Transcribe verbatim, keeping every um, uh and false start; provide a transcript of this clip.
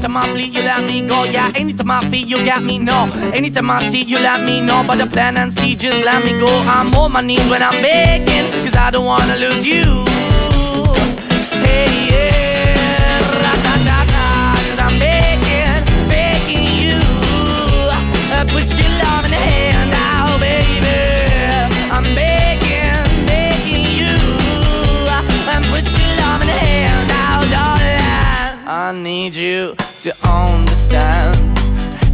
Anytime I bleed, you let me go. Yeah, anytime I feel, you got me, no. Anytime I see, you let me know. But the plan and see, just let me go. I'm on my knees when I'm begging, cause I don't wanna lose you.